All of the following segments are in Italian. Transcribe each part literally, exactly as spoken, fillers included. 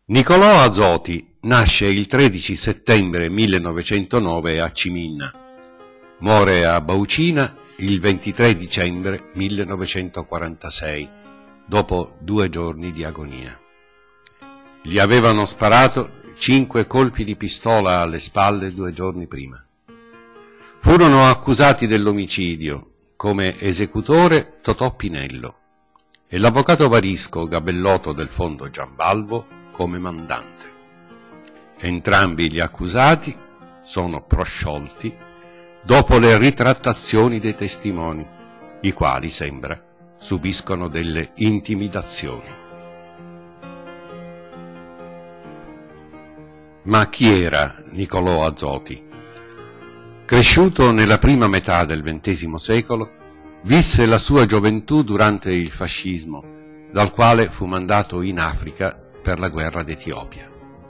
Nicolò Azoti nasce il tredici settembre millenovecentonove a Ciminna. Muore a Baucina il ventitré dicembre millenovecentoquarantasei, dopo due giorni di agonia. Gli avevano sparato cinque colpi di pistola alle spalle due giorni prima. Furono accusati dell'omicidio come esecutore Totò Pinello e l'avvocato Varisco Gabellotto del Fondo Giambalvo come mandante. Entrambi gli accusati sono prosciolti dopo le ritrattazioni dei testimoni, i quali, sembra, subiscono delle intimidazioni. Ma chi era Nicolò Azoti? Cresciuto nella prima metà del ventesimo secolo, visse la sua gioventù durante il fascismo, dal quale fu mandato in Africa per la guerra d'Etiopia.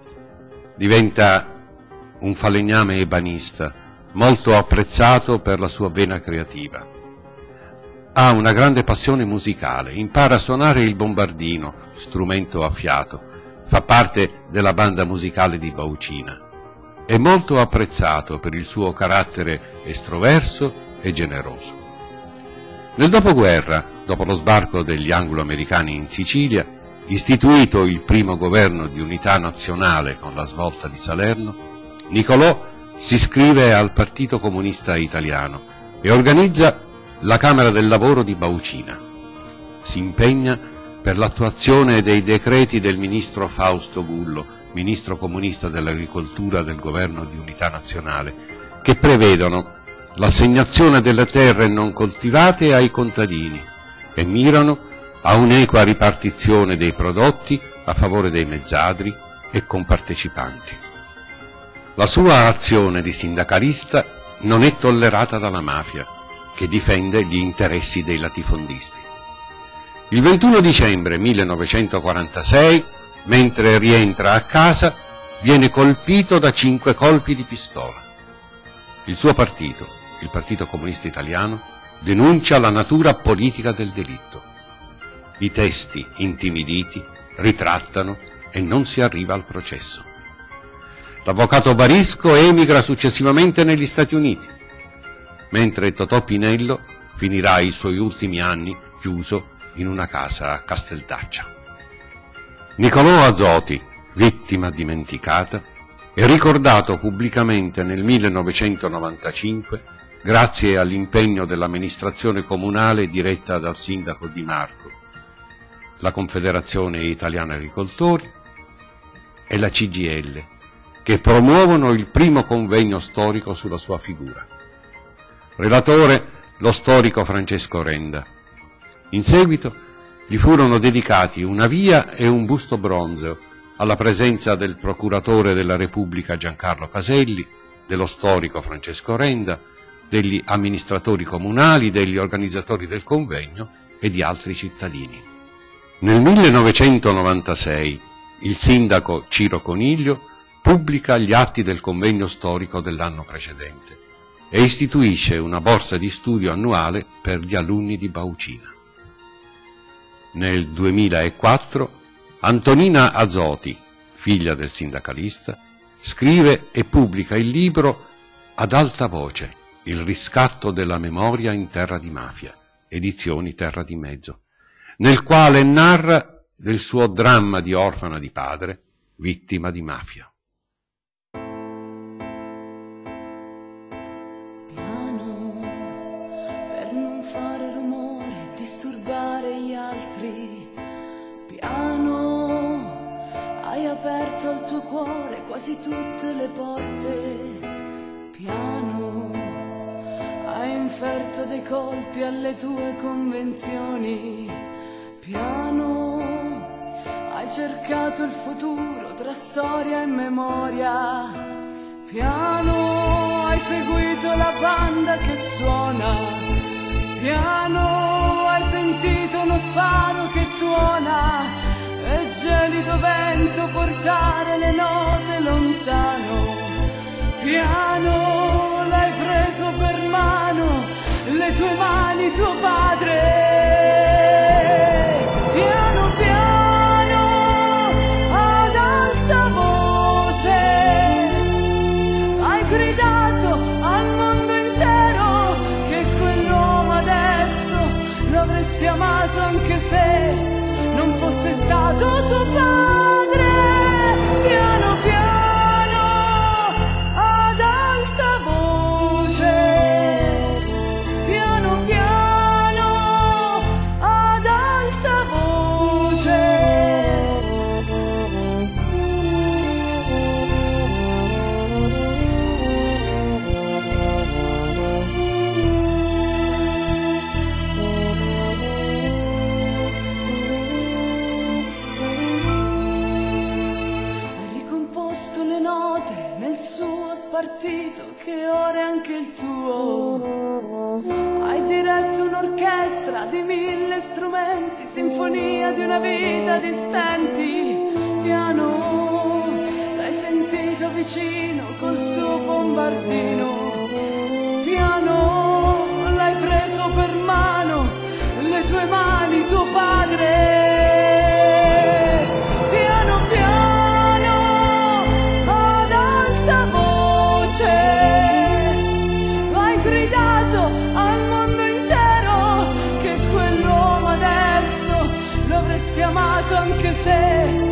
Diventa un falegname ebanista, molto apprezzato per la sua vena creativa. Ha una grande passione musicale, impara a suonare il bombardino, strumento a fiato, fa parte della banda musicale di Baucina. È molto apprezzato per il suo carattere estroverso e generoso. Nel dopoguerra, dopo lo sbarco degli anglo-americani in Sicilia, istituito il primo governo di unità nazionale con la svolta di Salerno, Nicolò si iscrive al Partito Comunista Italiano e organizza la Camera del Lavoro di Baucina. Si impegna per l'attuazione dei decreti del ministro Fausto Gullo, ministro comunista dell'agricoltura del governo di unità nazionale, che prevedono l'assegnazione delle terre non coltivate ai contadini e mirano a un'equa ripartizione dei prodotti a favore dei mezzadri e compartecipanti. La sua azione di sindacalista non è tollerata dalla mafia, che difende gli interessi dei latifondisti. Il ventuno dicembre millenovecentoquarantasei, mentre rientra a casa, viene colpito da cinque colpi di pistola. Il suo partito, il Partito Comunista Italiano, denuncia la natura politica del delitto. I testi, intimiditi, ritrattano e non si arriva al processo. L'avvocato Varisco emigra successivamente negli Stati Uniti, mentre Totò Pinello finirà i suoi ultimi anni chiuso in una casa a Casteldaccia. Nicolò Azoti, vittima dimenticata, è ricordato pubblicamente nel millenovecentonovantacinque grazie all'impegno dell'amministrazione comunale diretta dal sindaco Di Marco, la Confederazione Italiana Agricoltori e la C G I L, che promuovono il primo convegno storico sulla sua figura. Relatore lo storico Francesco Renda. In seguito gli furono dedicati una via e un busto bronzeo alla presenza del procuratore della Repubblica Giancarlo Caselli, dello storico Francesco Renda, degli amministratori comunali, degli organizzatori del convegno e di altri cittadini. Nel millenovecentonovantasei il sindaco Ciro Coniglio pubblica gli atti del convegno storico dell'anno precedente e istituisce una borsa di studio annuale per gli alunni di Baucina. Nel duemilaquattro Antonina Azoti, figlia del sindacalista, scrive e pubblica il libro Ad alta voce, il riscatto della memoria in terra di mafia, edizioni Terra di Mezzo, nel quale narra del suo dramma di orfana di padre, vittima di mafia. Piano, per non fare rumore e disturbare gli altri. Piano, hai aperto al tuo cuore quasi tutte le porte. Piano, hai inferto dei colpi alle tue convenzioni. Piano, hai cercato il futuro tra storia e memoria. Piano, hai seguito la banda che suona. Piano, hai sentito uno sparo che tuona e gelido vento portare le note lontano. Piano, l'hai preso per mano, le tue mani tuo padre. Piano piano ad amato anche se non fosse stato tuo padre. Piano piano, ad alta voce, piano piano, ad alta voce. Nel suo spartito che ora è anche il tuo. Hai diretto un'orchestra di mille strumenti, sinfonia di una vita di stenti. Piano, l'hai sentito vicino col suo bombardino. Piano, l'hai preso per mano, le tue mani, tuo padre. Hai gridato al mondo intero che quell'uomo adesso lo avresti amato anche se